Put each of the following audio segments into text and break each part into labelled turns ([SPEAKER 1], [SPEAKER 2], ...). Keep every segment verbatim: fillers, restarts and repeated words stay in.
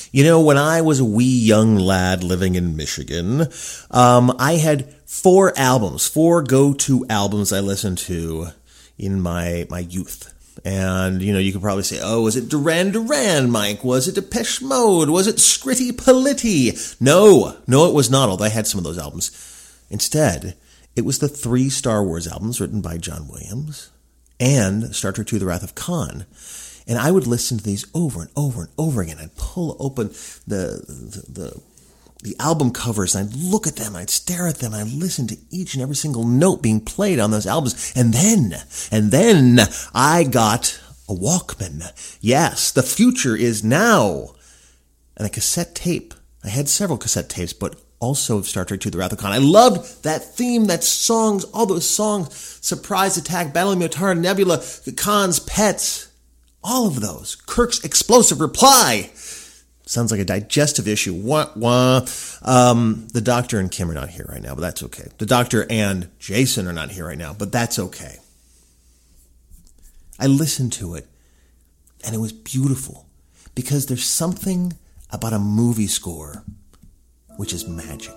[SPEAKER 1] You know, when I was a wee young lad living in Michigan, um, I had four albums, four go-to albums I listened to in my, my youth. And, you know, you could probably say, oh, was it Duran Duran, Mike? Was it Depeche Mode? Was it Scritti Politti? No, no, it was not, although I had some of those albums. Instead, it was the three Star Wars albums written by John Williams and Star Trek two, The Wrath of Khan. And I would listen to these over and over and over again. I'd pull open the the the, the album covers, and I'd look at them, I'd stare at them, and I'd listen to each and every single note being played on those albums. And then, and then I got a Walkman. Yes, the future is now. And a cassette tape. I had several cassette tapes, but also Star Trek two, The Wrath of Khan. I loved that theme, that songs, all those songs. Surprise Attack, Battle of Mutara, Nebula, Khan's Pets. All of those. Kirk's Explosive Reply. Sounds like a digestive issue. Wah, wah. Um, the Doctor and Kim are not here right now, but that's okay. The Doctor and Jason are not here right now, but that's okay. I listened to it, and it was beautiful, because there's something about a movie score which is magic.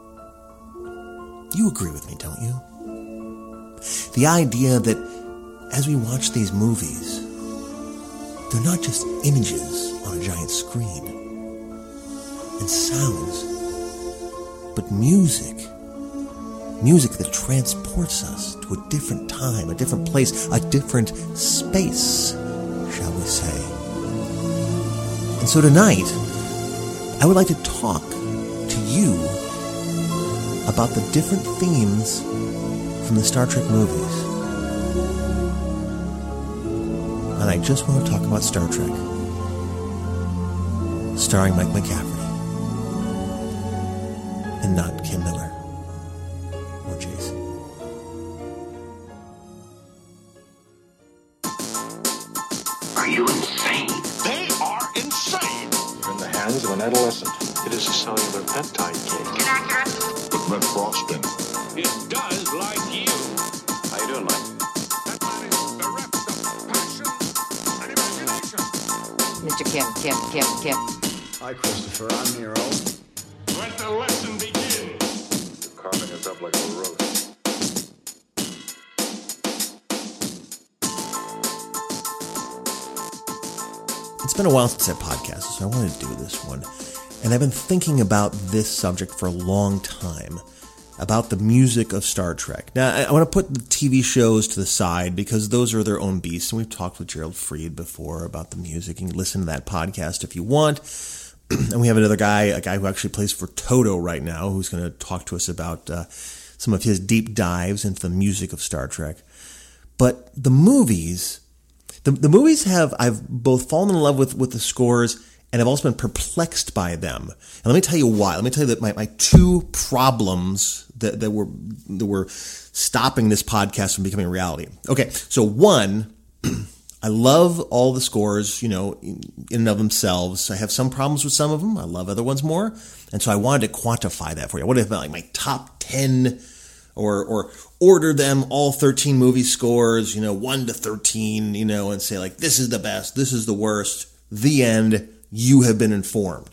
[SPEAKER 1] You agree with me, don't you? The idea that as we watch these movies, they're not just images on a giant screen and sounds, but music. Music that transports us to a different time, a different place, a different space, shall we say. And so tonight, I would like to talk to you about the different themes from the Star Trek movies. And I just want to talk about Star Trek, starring Mike McCaffrey, and not Kim Miller or Jason.
[SPEAKER 2] Are you insane?
[SPEAKER 3] They are insane.
[SPEAKER 4] You're in the hands of an adolescent.
[SPEAKER 5] It is a cellular peptide cake.
[SPEAKER 6] Inaccurate.
[SPEAKER 4] But Red Frosting.
[SPEAKER 3] It does like you.
[SPEAKER 5] How you doing, Mike?
[SPEAKER 3] That man is bereft of passion and imagination.
[SPEAKER 6] Mister Kim, Kim, Kim, Kim.
[SPEAKER 7] Hi, Christopher. I'm Nero.
[SPEAKER 3] Let the lesson begin.
[SPEAKER 4] You're carving us up like a roast.
[SPEAKER 1] It's been a while since I podcasted, so I wanted to do this one. And I've been thinking about this subject for a long time, about the music of Star Trek. Now, I want to put the T V shows to the side because those are their own beasts, and we've talked with Gerald Freed before about the music. You can listen to that podcast if you want. And we have another guy, a guy who actually plays for Toto right now, who's going to talk to us about uh, some of his deep dives into the music of Star Trek. But the movies, the, the movies have, I've both fallen in love with, with the scores, and I've also been perplexed by them. And let me tell you why. Let me tell you that my, my two problems that, that were that were stopping this podcast from becoming a reality. Okay, so one, I love all the scores, you know, in, in and of themselves. I have some problems with some of them. I love other ones more. And so I wanted to quantify that for you. I wanted to have like my top ten or or order them all thirteen movie scores, you know, one to thirteen, you know, and say like, this is the best, this is the worst, the end. You have been informed.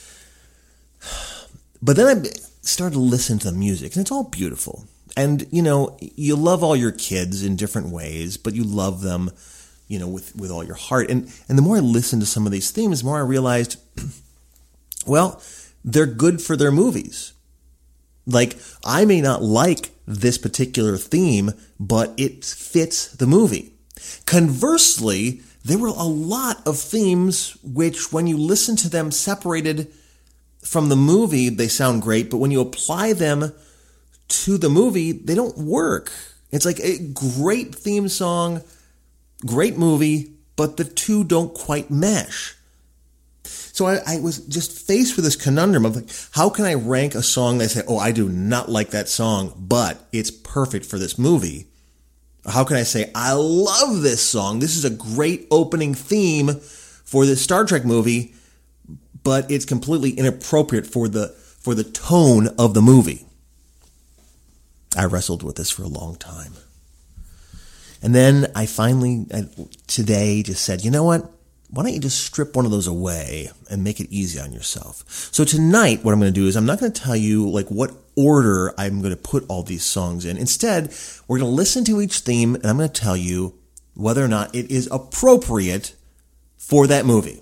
[SPEAKER 1] But then I started to listen to the music, and it's all beautiful. And, you know, you love all your kids in different ways, but you love them, you know, with, with all your heart. And, and the more I listened to some of these themes, the more I realized, well, they're good for their movies. Like, I may not like this particular theme, but it fits the movie. Conversely, there were a lot of themes which, when you listen to them separated from the movie, they sound great, but when you apply them to the movie, they don't work. It's like a great theme song, great movie, but the two don't quite mesh. So I, I was just faced with this conundrum of like, how can I rank a song that I say, oh, I do not like that song, but it's perfect for this movie? How can I say, I love this song, this is a great opening theme for this Star Trek movie, but it's completely inappropriate for the for the tone of the movie? I wrestled with this for a long time. And then I finally, I, today, just said, you know what? why don't you just strip one of those away and make it easy on yourself? So tonight, what I'm going to do is I'm not going to tell you like what order I'm going to put all these songs in. Instead, we're going to listen to each theme, and I'm going to tell you whether or not it is appropriate for that movie.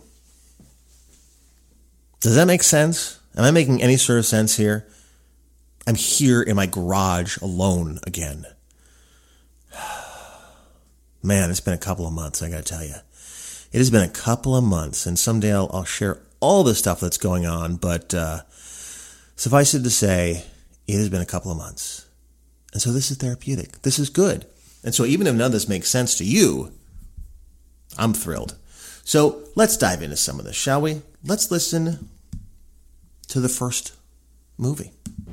[SPEAKER 1] Does that make sense? Am I making any sort of sense here? I'm here in my garage alone again. Man, it's been a couple of months, I got to tell you. It has been a couple of months, and someday I'll, I'll share all the stuff that's going on, but uh, suffice it to say, it has been a couple of months. And so this is therapeutic. This is good. And so even if none of this makes sense to you, I'm thrilled. So let's dive into some of this, shall we? Let's listen to the first movie.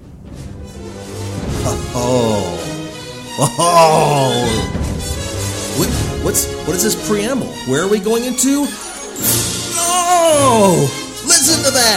[SPEAKER 1] Oh, oh, what, what's what is this preamble? Where are we going into? Oh, listen to that!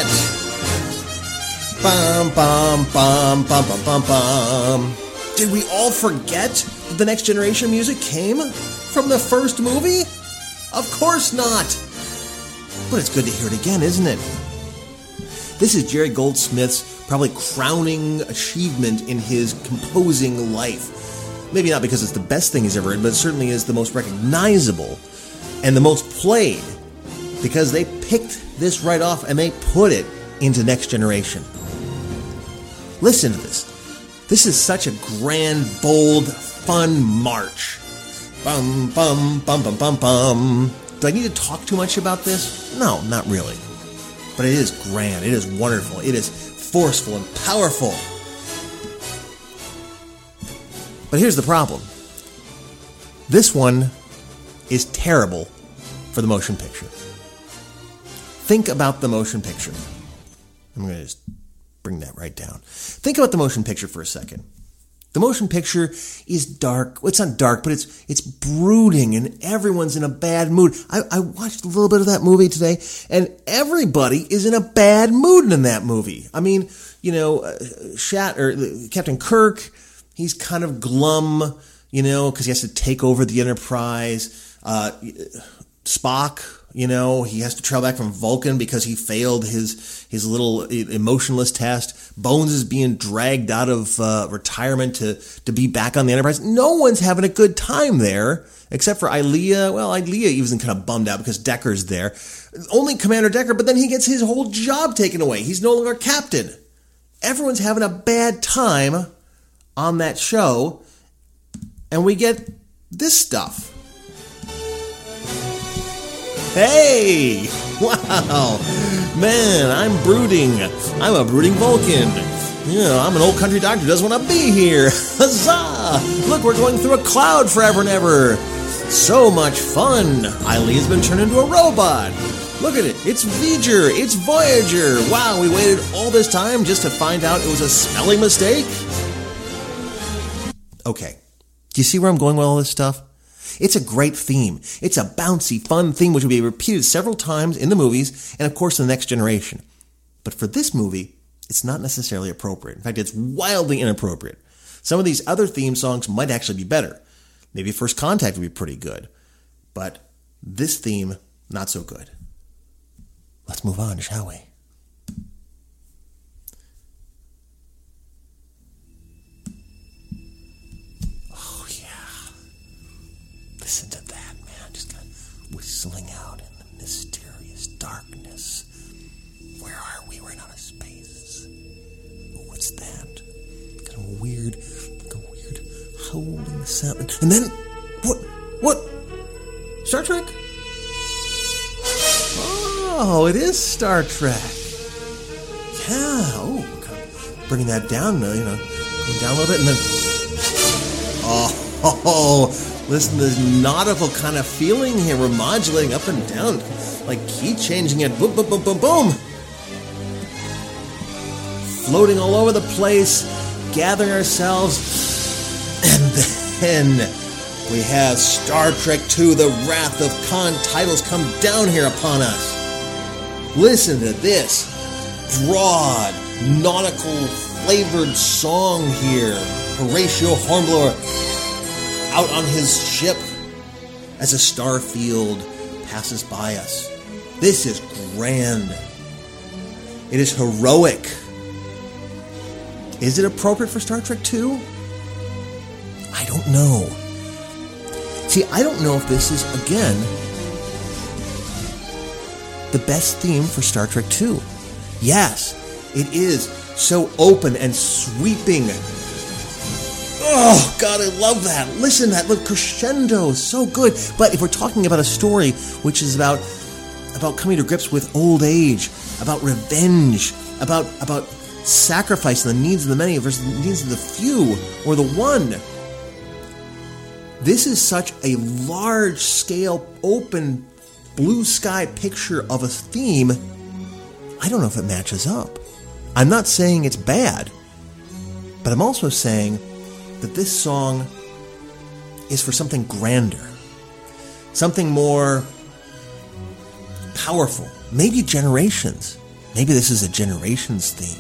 [SPEAKER 1] Bum bum bum bum bum bum bum. Did we all forget that the Next Generation music came from the first movie? Of course not. But it's good to hear it again, isn't it? This is Jerry Goldsmith's probably crowning achievement in his composing life. Maybe not because it's the best thing he's ever written, but it certainly is the most recognizable and the most played, because they picked this right off and they put it into Next Generation. Listen to this. This is such a grand, bold, fun march. Bum, bum, bum, bum, bum, bum. Do I need to talk too much about this? No, not really. But it is grand. It is wonderful. It is forceful and powerful. But here's the problem. This one is terrible for the motion picture. Think about the motion picture. I'm going to just bring that right down. Think about the motion picture for a second. The motion picture is dark. Well, it's not dark, but it's it's brooding, and everyone's in a bad mood. I, I watched a little bit of that movie today, and everybody is in a bad mood in that movie. I mean, you know, uh, Shat or uh, Captain Kirk, he's kind of glum, you know, because he has to take over the Enterprise. Uh, Spock, you know, he has to travel back from Vulcan because he failed his his little emotionless test. Bones is being dragged out of uh, retirement to, to be back on the Enterprise. No one's having a good time there, except for Ilea. Well, Ilea even kind of bummed out because Decker's there. Only Commander Decker, but then he gets his whole job taken away. He's no longer captain. Everyone's having a bad time on that show, and we get this stuff. Hey! Wow! Man, I'm brooding. I'm a brooding Vulcan. You know, I'm an old country doctor who doesn't want to be here. Huzzah! Look, we're going through a cloud forever and ever. So much fun. Ilea's been turned into a robot. Look at it. It's V'ger. It's Voyager. Wow, we waited all this time just to find out it was a spelling mistake? Okay. Do you see where I'm going with all this stuff? It's a great theme. It's a bouncy, fun theme which will be repeated several times in the movies and, of course, in The Next Generation. But for this movie, it's not necessarily appropriate. In fact, it's wildly inappropriate. Some of these other theme songs might actually be better. Maybe First Contact would be pretty good. But this theme, not so good. Let's move on, shall we? Listen to that, man. Just kind of whistling out in the mysterious darkness. Where are we? We're in outer space. What's that? Kind of weird, like a weird howling sound. And then, what? What? Star Trek? Oh, it is Star Trek. Yeah. Oh, kind of bringing that down, you know, going down a little bit, and then, oh, oh, oh. Listen to this nautical kind of feeling here. We're modulating up and down, like key changing it. Boom, boom, boom, boom, boom. Floating all over the place, gathering ourselves. And then we have Star Trek two, The Wrath of Khan titles come down here upon us. Listen to this broad, nautical flavored song here. Horatio Hornblower out on his ship as a Starfield passes by us. This is grand. It is heroic. Is it appropriate for Star Trek two? I don't know. See, I don't know if this is, again, the best theme for Star Trek two. Yes, it is so open and sweeping. Oh, God, I love that. Listen, that little crescendo, so good. But if we're talking about a story which is about about coming to grips with old age, about revenge, about about sacrifice and the needs of the many versus the needs of the few or the one, this is such a large-scale, open, blue sky picture of a theme. I don't know if it matches up. I'm not saying it's bad, but I'm also saying that this song is for something grander, something more powerful, maybe generations. Maybe this is a generations theme,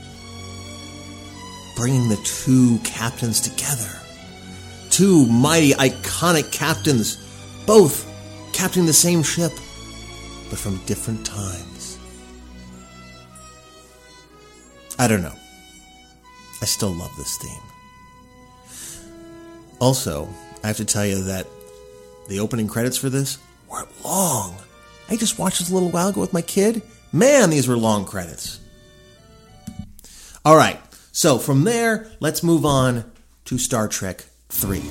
[SPEAKER 1] bringing the two captains together. Two mighty, iconic captains, both captaining the same ship, but from different times. I don't know. I still love this theme. Also, I have to tell you that the opening credits for this were long. I just watched this a little while ago with my kid. Man, these were long credits. All right, so from there, let's move on to Star Trek three.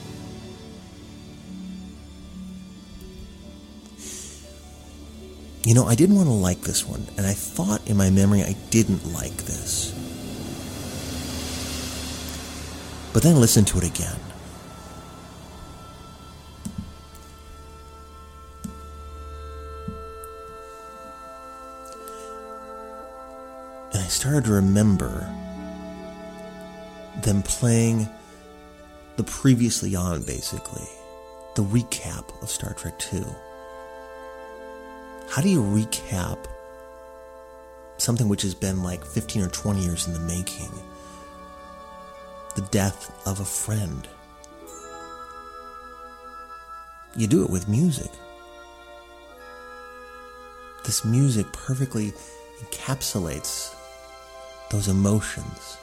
[SPEAKER 1] You know, I didn't want to like this one, and I thought in my memory I didn't like this. But then I listened to it again. And I started to remember them playing the previously on, basically. The recap of Star Trek two. How do you recap something which has been like fifteen or twenty years in the making? The death of a friend. You do it with music. This music perfectly encapsulates those emotions.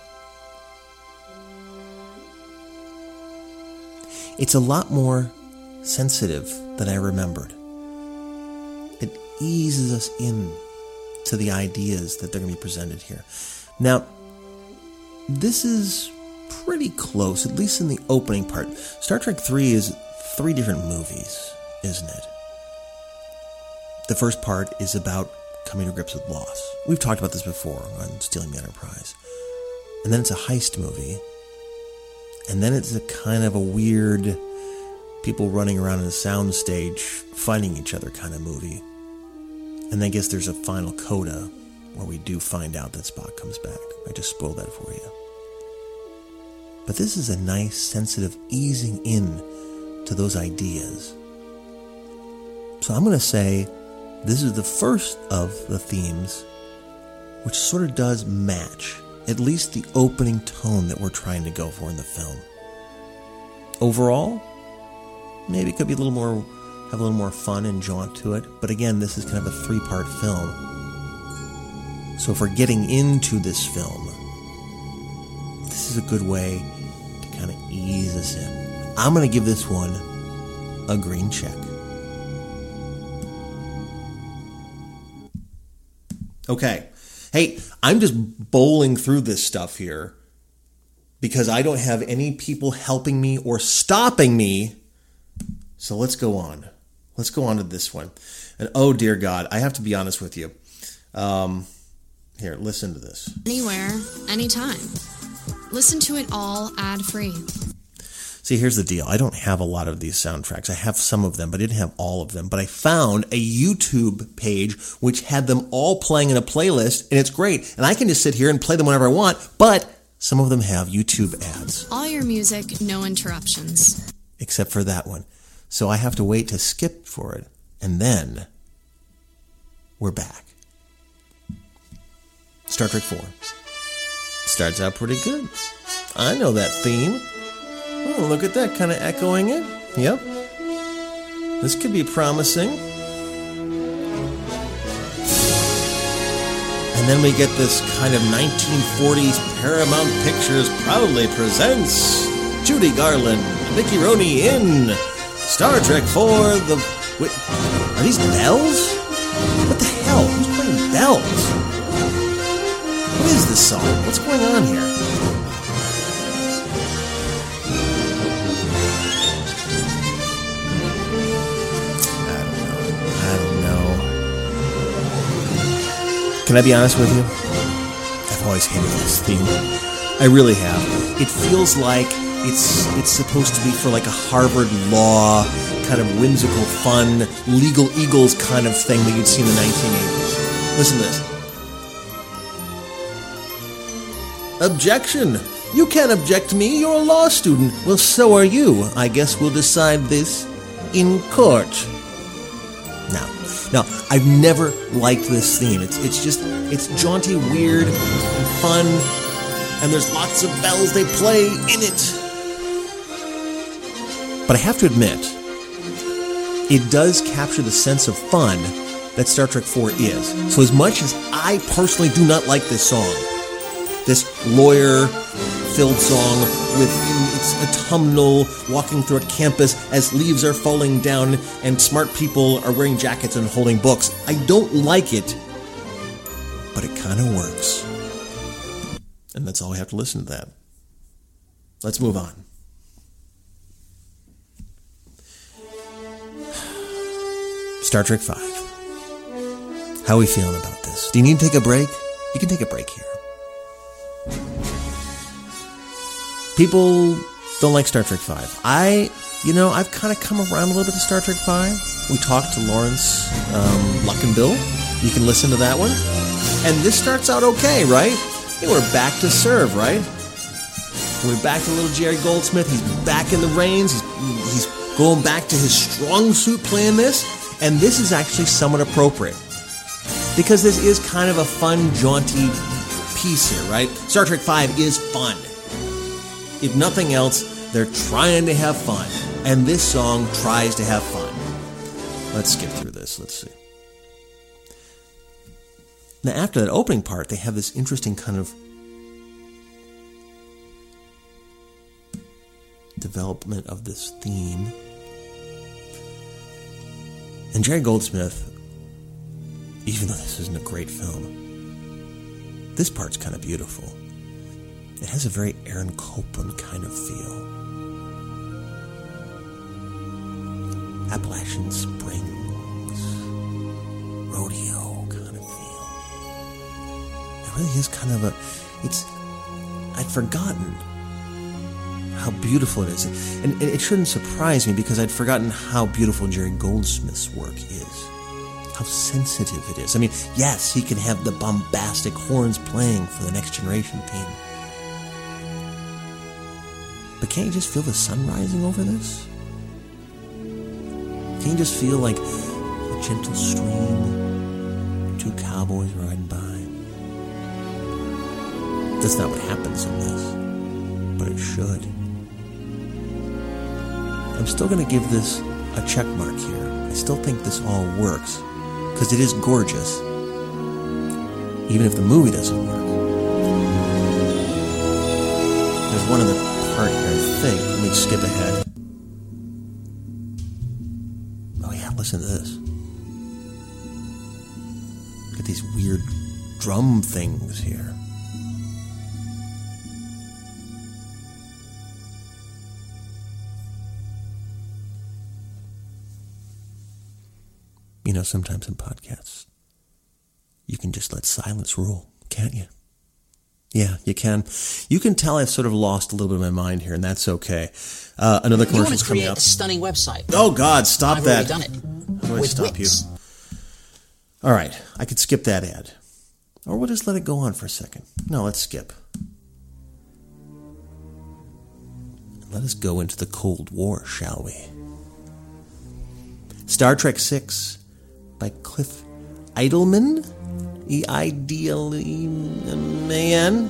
[SPEAKER 1] It's a lot more sensitive than I remembered. It eases us in to the ideas that they're going to be presented here. Now, this is pretty close, at least in the opening part. Star Trek three is three different movies, isn't it? The first part is about coming to grips with loss. We've talked about this before on Stealing the Enterprise. And then it's a heist movie. And then it's a kind of a weird people running around in a soundstage fighting each other kind of movie. And I guess there's a final coda where we do find out that Spock comes back. I just spoiled that for you. But this is a nice, sensitive easing in to those ideas. So I'm going to say this is the first of the themes which sort of does match at least the opening tone that we're trying to go for in the film. Overall, maybe it could be a little more, have a little more fun and jaunt to it. But again, this is kind of a three-part film. So if we're getting into this film, this is a good way to kind of ease us in. I'm going to give this one a green check. Okay. Hey, I'm just bowling through this stuff here because I don't have any people helping me or stopping me. So let's go on. Let's go on to this one. And oh, dear God, I have to be honest with you. Um, here, listen to this.
[SPEAKER 8] Anywhere, anytime. Listen to it all ad-free.
[SPEAKER 1] See, here's the deal. I don't have a lot of these soundtracks. I have some of them, but I didn't have all of them. But I found a YouTube page which had them all playing in a playlist, and it's great. And I can just sit here and play them whenever I want, but some of them have YouTube ads.
[SPEAKER 8] All your music, no interruptions.
[SPEAKER 1] Except for that one. So I have to wait to skip for it. And then we're back. Star Trek four. Starts out pretty good. I know that theme. Oh, look at that, kind of echoing it. Yep. This could be promising. And then we get this kind of nineteen forties Paramount Pictures proudly presents Judy Garland, Mickey Rooney in Star Trek four, the... Wait, are these bells? What the hell? Who's playing bells? What is this song? What's going on here? I don't know. I don't know. Can I be honest with you? I've always hated this theme. I really have. It feels like it's it's supposed to be for like a Harvard Law kind of whimsical, fun, Legal Eagles kind of thing that you'd see in the nineteen eighties. Listen to this. Objection! You can't object to me, you're a law student. Well, so are you. I guess we'll decide this in court. Now, now, I've never liked this theme. It's it's just, it's jaunty, weird, and fun, and there's lots of bells they play in it. But I have to admit, it does capture the sense of fun that Star Trek four is. So as much as I personally do not like this song, this lawyer-filled song with its autumnal walking through a campus as leaves are falling down and smart people are wearing jackets and holding books, I don't like it, but it kind of works. And that's all I have to listen to that. Let's move on. Star Trek five. How are we feeling about this? Do you need to take a break? You can take a break here. People don't like Star Trek five. I, you know, I've kind of come around a little bit to Star Trek five. We talked to Lawrence um, Luckinbill. You can listen to that one. And this starts out okay, right? Hey, we're back to serve, right? We're back to little Jerry Goldsmith. He's back in the reins. He's, he's going back to his strong suit playing this. And this is actually somewhat appropriate. Because this is kind of a fun, jaunty piece here, right? Star Trek five is fun. If nothing else, they're trying to have fun. And this song tries to have fun. Let's skip through this. Let's see. Now, after that opening part, they have this interesting kind of development of this theme. And Jerry Goldsmith, even though this isn't a great film, this part's kind of beautiful. It has a very Aaron Copland kind of feel. Appalachian Springs, rodeo kind of feel. It really is kind of a, it's, I'd forgotten how beautiful it is. And it shouldn't surprise me because I'd forgotten how beautiful Jerry Goldsmith's work is. How sensitive it is. I mean, yes, he can have the bombastic horns playing for the Next Generation theme. But can't you just feel the sun rising over this? Can't you just feel like a gentle stream, two cowboys riding by? That's not what happens in this, but it should. I'm still going to give this a check mark here. I still think this all works, because it is gorgeous, even if the movie doesn't work. There's one other part here, I think. Let me skip ahead. Oh yeah, listen to this. Got these weird drum things here. You know, sometimes in podcasts, you can just let silence rule, can't you? Yeah, you can. You can tell I've sort of lost a little bit of my mind here, and that's okay. Uh, another commercial's coming up.
[SPEAKER 9] You want to create a stunning website.
[SPEAKER 1] Oh, God, stop
[SPEAKER 9] I've
[SPEAKER 1] that.
[SPEAKER 9] already done it.
[SPEAKER 1] How do I
[SPEAKER 9] with
[SPEAKER 1] stop
[SPEAKER 9] Wix.
[SPEAKER 1] you? All right, I could skip that ad. Or we'll just let it go on for a second. No, let's skip. Let us go into the Cold War, shall we? Star Trek six by Cliff Idleman, E I D L E M A N.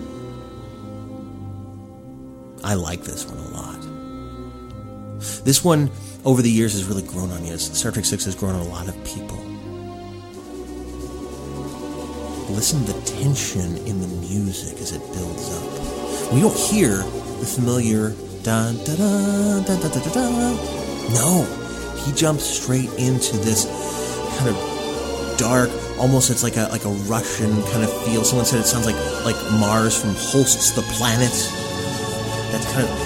[SPEAKER 1] I like this one a lot. This one, over the years, has really grown on me. Star Trek six has grown on a lot of people. listen to the tension in the music as it builds up. We don't hear the familiar da da da da da da da da. No, he jumps straight into this kind of dark, almost it's like a like a Russian kind of feel. Someone said it sounds like like Mars from Holst's The Planet. That kind of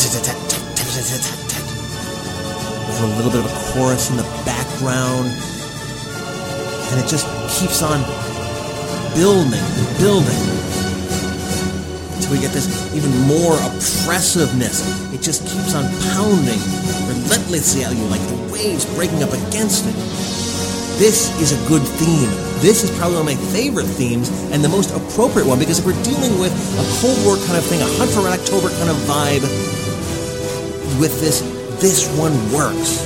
[SPEAKER 1] with a little bit of a chorus in the background, and it just keeps on building and building until we get this even more oppressiveness. It just keeps on pounding relentlessly at you like the waves breaking up against it. This is a good theme. This is probably one of my favorite themes and the most appropriate one, because if we're dealing with a Cold War kind of thing, a Hunt for Red October kind of vibe with this, this one works.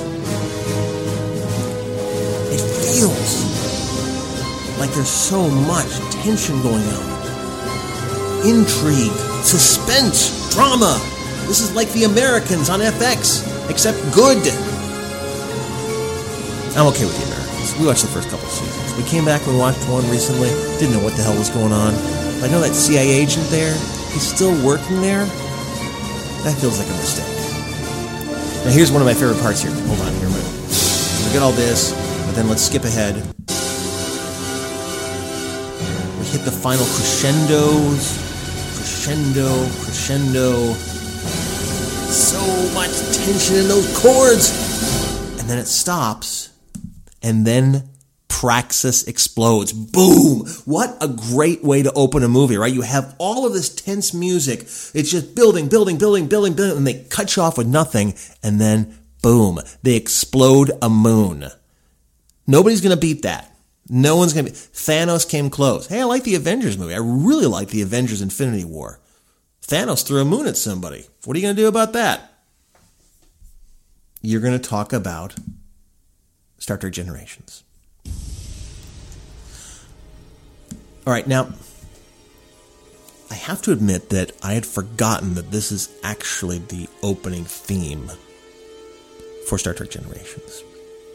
[SPEAKER 1] It feels like there's so much tension going on. Intrigue, suspense, drama. This is like The Americans on F X, except good. I'm okay with The Americans. We watched the first couple of seasons. We came back and watched one recently. Didn't know what the hell was going on. But I know that C I A agent there, he's still working there. That feels like a mistake. Now here's one of my favorite parts here. Hold on here a minute. We get all this, but then let's skip ahead. We hit the final crescendos. Crescendo, crescendo. So much tension in those chords. And then it stops. And then Praxis explodes. Boom! What a great way to open a movie, right? You have all of this tense music. It's just building, building, building, building, building, and they cut you off with nothing. And then, boom, they explode a moon. Nobody's going to beat that. No one's going to be. Thanos came close. Hey, I like the Avengers movie. I really like the Avengers Infinity War. Thanos threw a moon at somebody. What are you going to do about that? You're going to talk about Star Trek Generations. All right, now, I have to admit that I had forgotten that this is actually the opening theme for Star Trek Generations.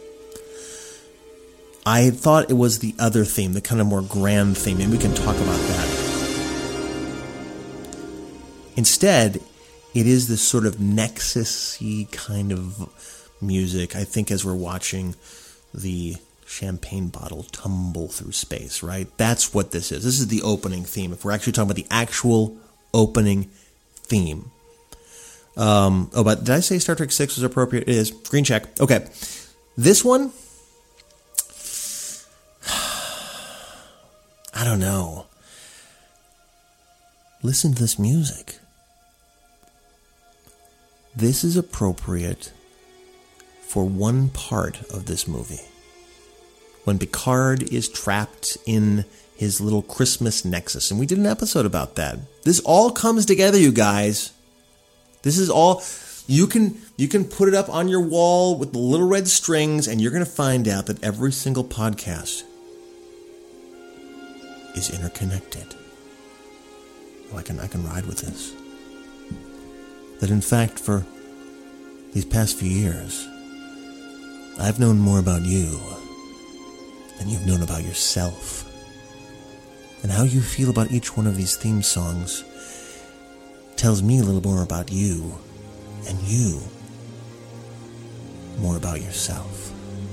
[SPEAKER 1] I had thought it was the other theme, the kind of more grand theme, and we can talk about that. Instead, it is this sort of Nexus-y kind of music, I think, as we're watching the champagne bottle tumble through space, right? That's what this is. This is the opening theme. If we're actually talking about the actual opening theme. Um, oh, but did I say Star Trek six was appropriate? It is. Green check. Okay. This one, I don't know. Listen to this music. This is appropriate for one part of this movie. When Picard is trapped in his little Christmas nexus. And we did an episode about that. This all comes together, you guys. This is all... You can you can put it up on your wall with the little red strings, and you're going to find out that every single podcast is interconnected. Oh, I can I can ride with this. That in fact, for these past few years, I've known more about you than you've known about yourself. And how you feel about each one of these theme songs tells me a little more about you, and you more about yourself.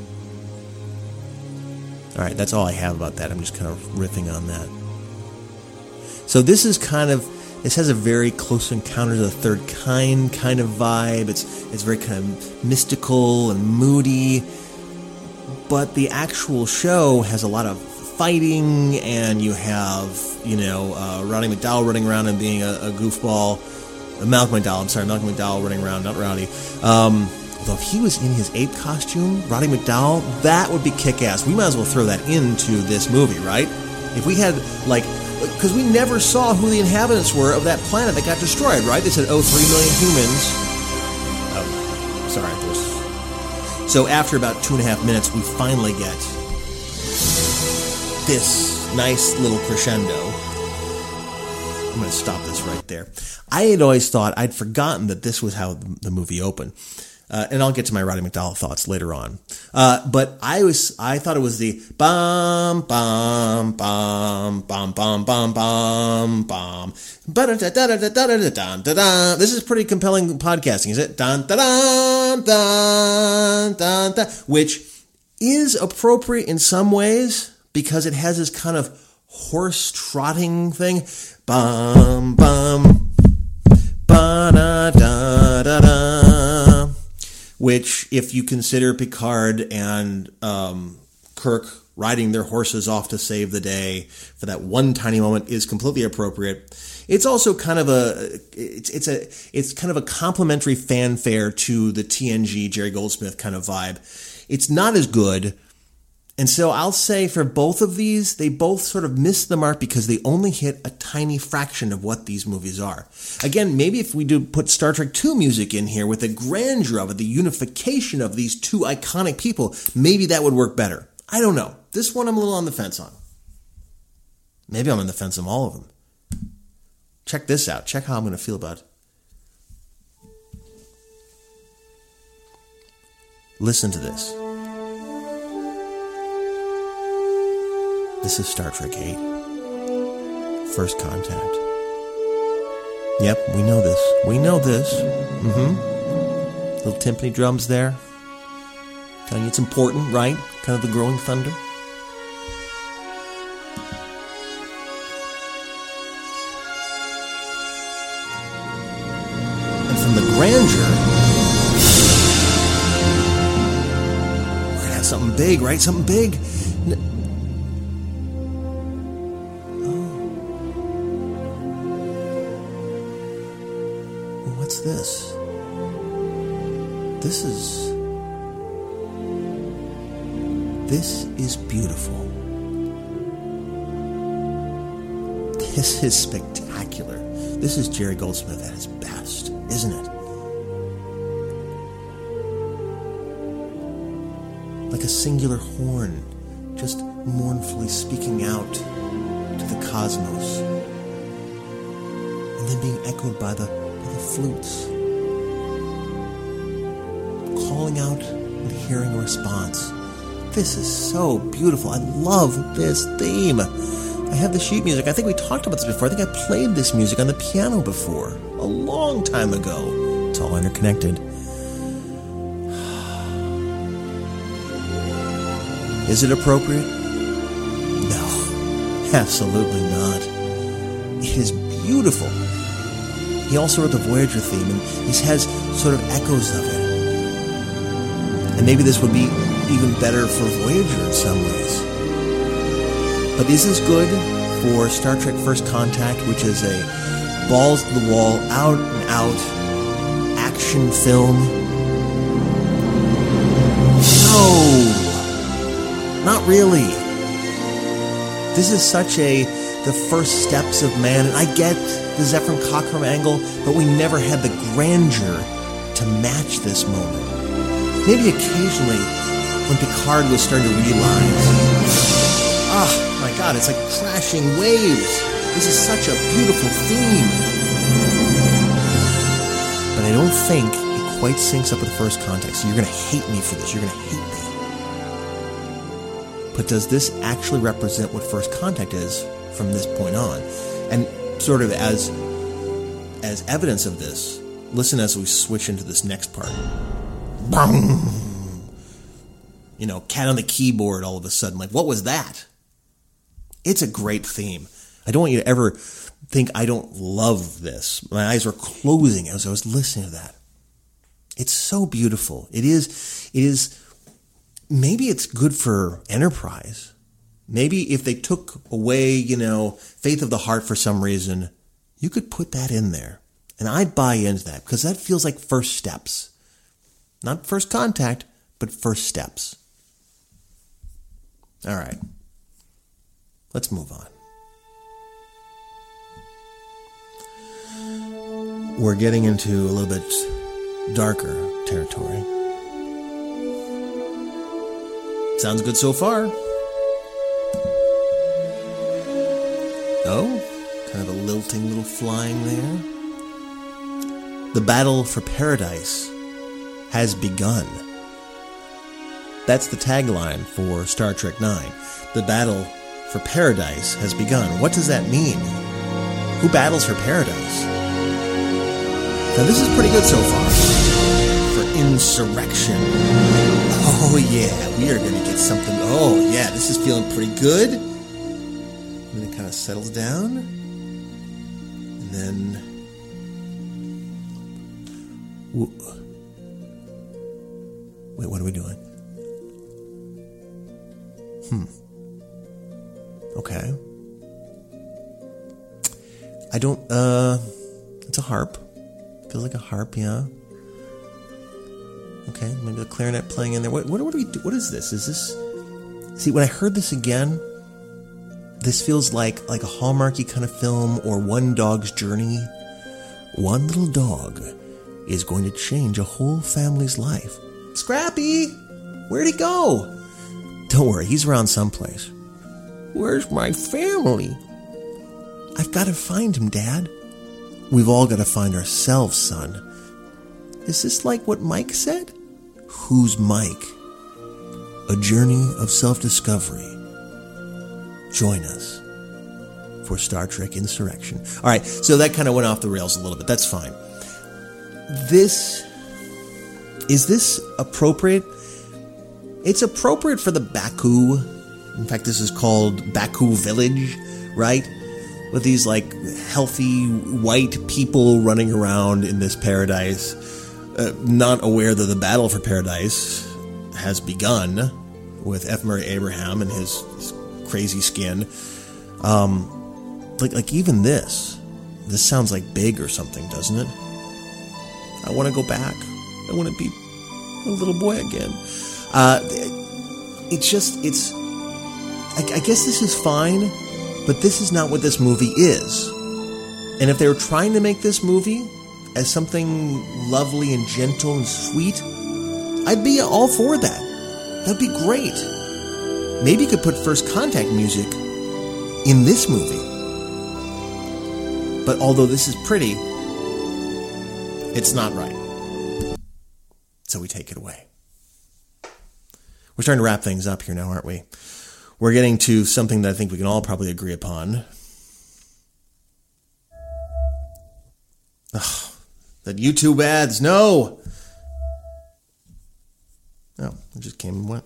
[SPEAKER 1] Alright, that's all I have about that. I'm just kind of riffing on that. So this is kind of, this has a very Close Encounters of the Third Kind kind of vibe. It's it's very kind of mystical and moody. But the actual show has a lot of fighting, and you have, you know, uh, Roddy McDowall running around and being a, a goofball. Uh, Malcolm McDowell, I'm sorry, Malcolm McDowell running around, not Rowdy. Um, although if he was in his ape costume, Roddy McDowall, that would be kick-ass. We might as well throw that into this movie, right? If we had, like... Because we never saw who the inhabitants were of that planet that got destroyed, right? They said, oh, three million humans. Oh, sorry. There's... So after about two and a half minutes, we finally get this nice little crescendo. I'm going to stop this right there. I had always thought, I'd forgotten that this was how the movie opened. Uh, and I'll get to my Roddy McDowall thoughts later on. Uh, but I was, I thought it was the bum, bum, bum, bum, bum, bum, bum, bum. This is pretty compelling podcasting, is it? Dun, dun, dun, dun, dun, dun, which is appropriate in some ways because it has this kind of horse trotting thing. Bum, bum, ba da da da da. Which, if you consider Picard and um, Kirk riding their horses off to save the day for that one tiny moment, is completely appropriate. It's also kind of a it's it's a it's kind of a complimentary fanfare to the T N G Jerry Goldsmith kind of vibe. It's not as good. And so I'll say for both of these, they both sort of miss the mark because they only hit a tiny fraction of what these movies are. Again, maybe if we do put Star Trek two music in here with the grandeur of it, the unification of these two iconic people, maybe that would work better. I don't know. This one I'm a little on the fence on. Maybe I'm on the fence on all of them. Check this out. Check how I'm going to feel about it. Listen to this. This is Star Trek eight. First Contact. Yep, we know this. We know this. Mm-hmm. Little timpani drums there. Telling you it's important, right? Kind of the growing thunder. And from the grandeur, we're going to have something big, right? Something big. What's this? This is... This is beautiful. This is spectacular. This is Jerry Goldsmith at his best, isn't it? Like a singular horn, just mournfully speaking out to the cosmos, and then being echoed by the the flutes, calling out and hearing a response. This is so beautiful. I love this theme. I have the sheet music. I think we talked about this before. I think I played this music on the piano before, a long time ago. It's all interconnected. Is it appropriate? No, absolutely not. It is beautiful. He also wrote the Voyager theme, and he has sort of echoes of it. And maybe this would be even better for Voyager in some ways. But is this good for Star Trek First Contact, which is a balls-to-the-wall, out-and-out action film? No! Not really. This is such a... the first steps of man, and I get the Zefram Cochrane angle, but we never had the grandeur to match this moment. Maybe occasionally when Picard was starting to realize, ah, oh, my God, it's like crashing waves. This is such a beautiful theme. But I don't think it quite syncs up with First Contact, so you're going to hate me for this. You're going to hate me. But does this actually represent what First Contact is from this point on? And sort of as as evidence of this, listen as we switch into this next part. Boom! You know, cat on the keyboard all of a sudden. Like, what was that? It's a great theme. I don't want you to ever think I don't love this. My eyes were closing as I was listening to that. It's so beautiful. It is, it is, maybe it's good for Enterprise. Maybe if they took away, you know, Faith of the Heart for some reason, you could put that in there. And I'd buy into that because that feels like first steps. Not First Contact, but first steps. All right. Let's move on. We're getting into a little bit darker territory. Sounds good so far. Oh, kind of a lilting little flying there. The Battle for Paradise has begun. That's the tagline for Star Trek Nine. The battle for paradise has begun. What does that mean? Who battles for paradise? Now this is pretty good so far. For Insurrection. Oh yeah, we are going to get something. Oh yeah, this is feeling pretty good. And then it kind of settles down. And then... Wait, what are we doing? Hmm. Okay. I don't, uh, it's a harp. Feels like a harp, yeah. Okay, maybe the clarinet playing in there. What, what, what do we do? What is this? Is this, see, when I heard this again, this feels like, like a Hallmarky kind of film or One Dog's Journey. One little dog is going to change a whole family's life. Scrappy! Where'd he go? Don't worry, he's around someplace. Where's my family? I've got to find him, Dad. We've all got to find ourselves, son. Is this like what Mike said? Who's Mike? A journey of self-discovery. Join us for Star Trek Insurrection. All right, so that kind of went off the rails a little bit. That's fine. This... Is this appropriate? It's appropriate for the Baku. In fact, this is called Baku Village, right? With these, like, healthy white people running around in this paradise, uh, not aware that the battle for paradise has begun with F. Murray Abraham and his, his crazy skin. Um, like, like even this. This sounds like Big or something, doesn't it? I want to go back. I want to be a little boy again. Uh, it's just, it's, I, I guess this is fine, but this is not what this movie is. And if they were trying to make this movie as something lovely and gentle and sweet, I'd be all for that. That'd be great. Maybe you could put First Contact music in this movie. But although this is pretty, it's not right. So we take it away. We're starting to wrap things up here now, aren't we? We're getting to something that I think we can all probably agree upon. Ugh, that YouTube ads, no! Oh, it just came and went.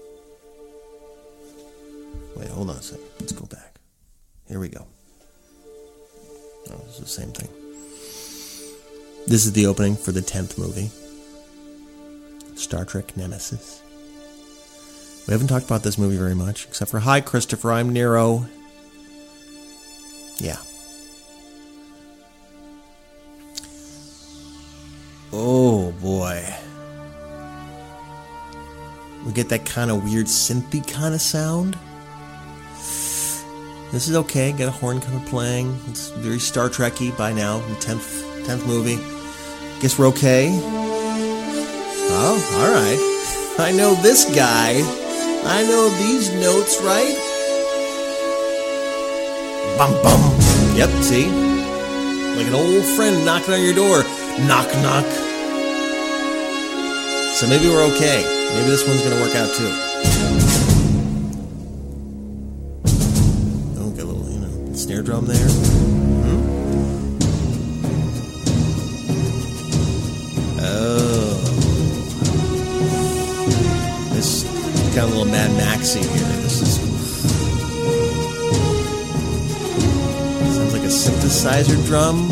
[SPEAKER 1] Wait, hold on a second. Let's go back. Here we go. Oh, it's the same thing. This is the opening for the tenth movie. Star Trek Nemesis. We haven't talked about this movie very much, except for, hi, Christopher, I'm Nero. Yeah. Oh, boy. We get that kind of weird synthy kind of sound. This is okay. Got a horn kind of playing. It's very Star Trek-y by now, the tenth, tenth movie. Guess we're okay. Oh, alright. I know this guy. I know these notes, right? Bum bum. Yep, see? Like an old friend knocking on your door. Knock, knock. So maybe we're okay. Maybe this one's going to work out too. Oh, got a little, you know, snare drum there. Hmm? Oh. This got a little Mad Maxy here. This is... Sounds like a synthesizer drum.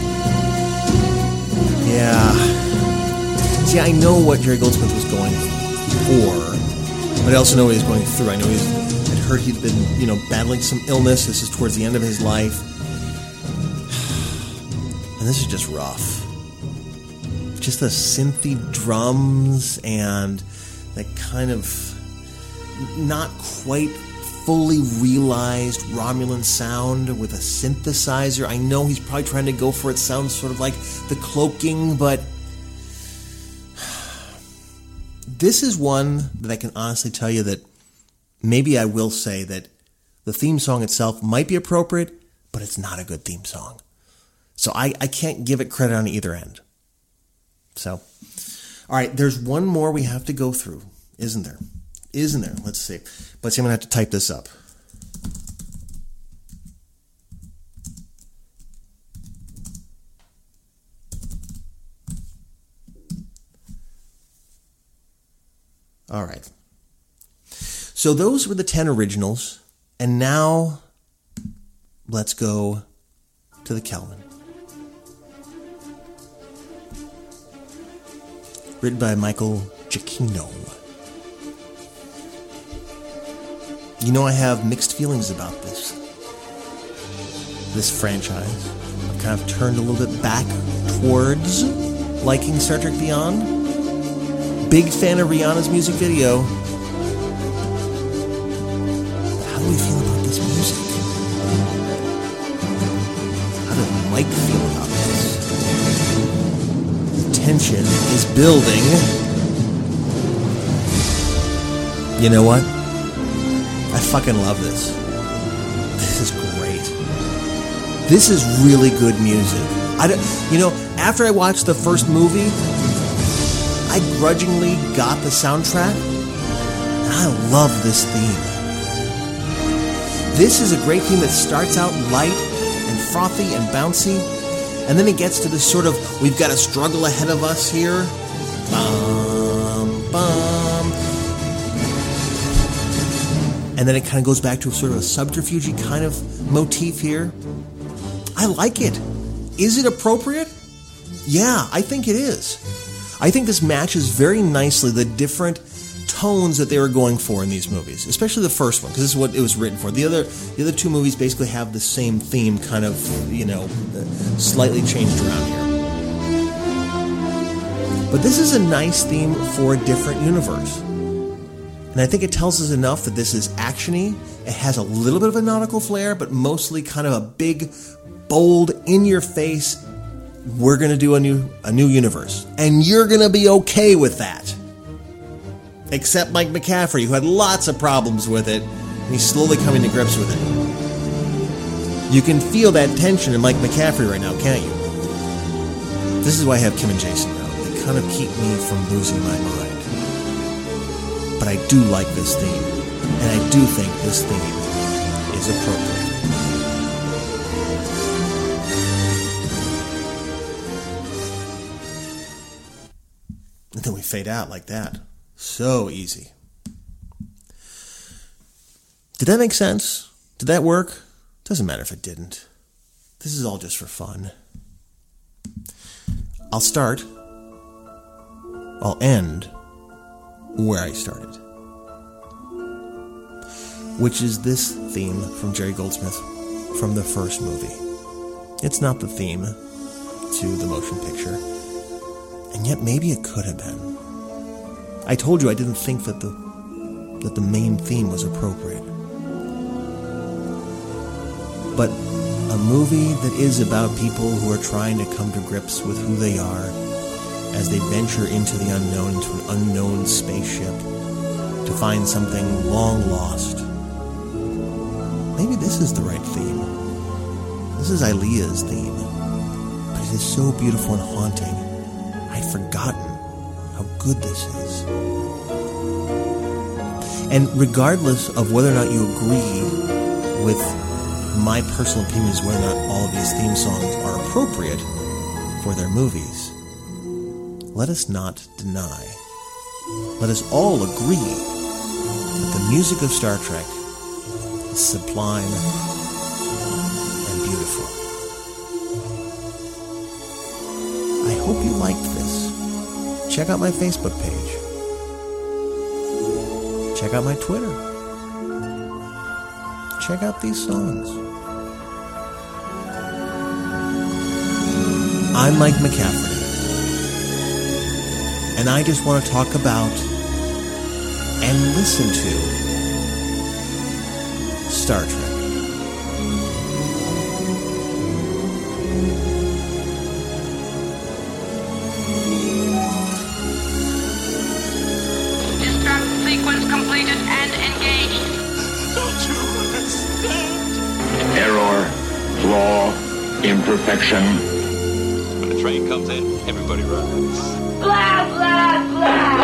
[SPEAKER 1] Yeah. See, I know what Jerry Goldsmith was going for, but I also know what he's going through. I know he's I'd heard he'd been, you know, battling some illness. This is towards the end of his life. And this is just rough. Just the synthy drums and that kind of not quite fully realized Romulan sound with a synthesizer. I know he's probably trying to go for it. Sounds sort of like the Cloaking, but this is one that I can honestly tell you that maybe I will say that the theme song itself might be appropriate, but it's not a good theme song. So I, I can't give it credit on either end. So, All right, there's one more we have to go through, isn't there? Isn't there? Let's see. But see, I'm going to have to type this up. All right. So those were the ten originals, and now let's go to the Kelvin. Written by Michael Giacchino. You know, I have mixed feelings about this. This franchise. I've kind of turned a little bit back towards liking Star Trek Beyond. Big fan of Rihanna's music video. But how do we feel about this music? How does Mike feel about this? The tension is building. You know what? I fucking love this. This is great. This is really good music. I don't, you know, after I watched the first movie, I grudgingly got the soundtrack, and I love this theme. This is a great theme that starts out light and frothy and bouncy, and then it gets to this sort of, we've got a struggle ahead of us here. Bum, bum. And then it kind of goes back to a sort of a subterfuge kind of motif here. I like it. Is it appropriate? Yeah, I think it is. I think this matches very nicely the different tones that they were going for in these movies, especially the first one, because this is what it was written for. The other, the other two movies basically have the same theme, kind of, you know, slightly changed around here. But this is a nice theme for a different universe. And I think it tells us enough that this is actiony. It has a little bit of a nautical flair, but mostly kind of a big, bold, in-your-face, we're going to do a new a new universe. And you're going to be okay with that. Except Mike McCaffrey, who had lots of problems with it, and he's slowly coming to grips with it. You can feel that tension in Mike McCaffrey right now, can't you? This is why I have Kim and Jason now. They kind of keep me from losing my mind. But I do like this theme. And I do think this theme is appropriate. And then we fade out like that. So easy. Did that make sense? Did that work? Doesn't matter if it didn't. This is all just for fun. I'll start. I'll end where I started. Which is this theme from Jerry Goldsmith from the first movie. It's not the theme to the motion picture. And yet maybe it could have been. I told you I didn't think that the that the main theme was appropriate. But a movie that is about people who are trying to come to grips with who they are as they venture into the unknown, into an unknown spaceship to find something long lost. Maybe this is the right theme. This is Ailea's theme. But it is so beautiful and haunting. I'd forgotten how good this is. And regardless of whether or not you agree with my personal opinions, whether or not all of these theme songs are appropriate for their movies, let us not deny, let us all agree that the music of Star Trek is sublime and beautiful. I hope you liked this. Check out my Facebook page. Check out my Twitter. Check out these songs. I'm Mike McCaffrey. And I just want to talk about and listen to Star Trek.
[SPEAKER 9] Destruct sequence completed and engaged.
[SPEAKER 3] Don't you understand?
[SPEAKER 2] Error, flaw, imperfection.
[SPEAKER 5] When a train comes in, everybody runs.
[SPEAKER 9] Blah, blah, blah.